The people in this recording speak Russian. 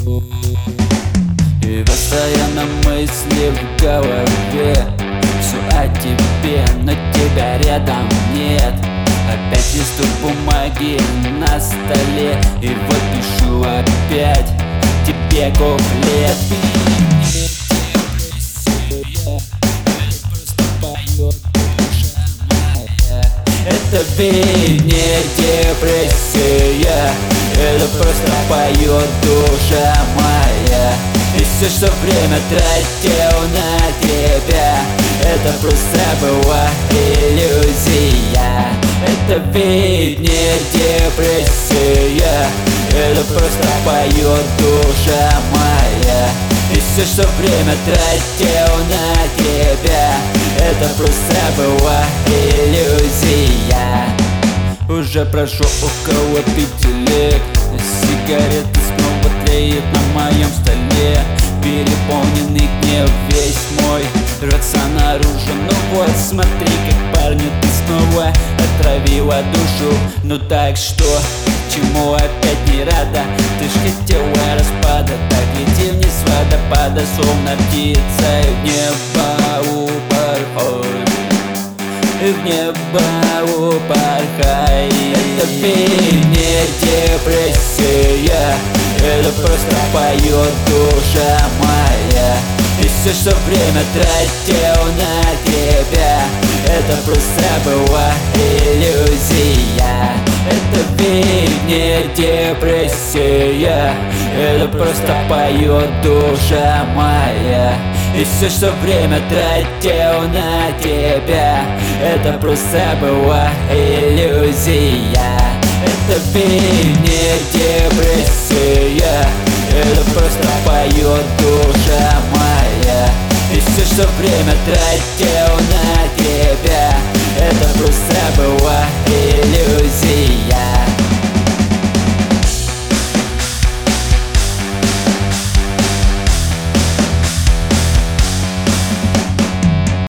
И постоянно мысли в голове, все о тебе, но тебя рядом нет. Опять листок бумаги на столе, и вот пишу опять тебе куплет. Это ведь не депрессия, это просто поет душа моя. И все, что время тратил на тебя, это просто была иллюзия. Это ведь не депрессия, это просто поет душа моя. И все, что время тратил на тебя, это просто была иллюзия. Уже прошло около 5 лет, сигареты снова тлеют на моем столе. Переполненный гнев весь мой рвется наружу. Ну вот смотри, как парню ты снова отравила душу. Ну так что, чему опять не рада? Ты ж хотела распада, так лети вниз с водопада, словно птица, и в небо упорхай, и в небо упорхай. Это ведь не депрессия, это просто поет душа моя. И все, что время тратил на тебя, это просто была иллюзия. Это ведь не депрессия, это просто поет душа моя. И все, что время тратил на тебя, это просто была иллюзия. Это ведь не депрессия, это просто поет душа моя. И все, что время тратил на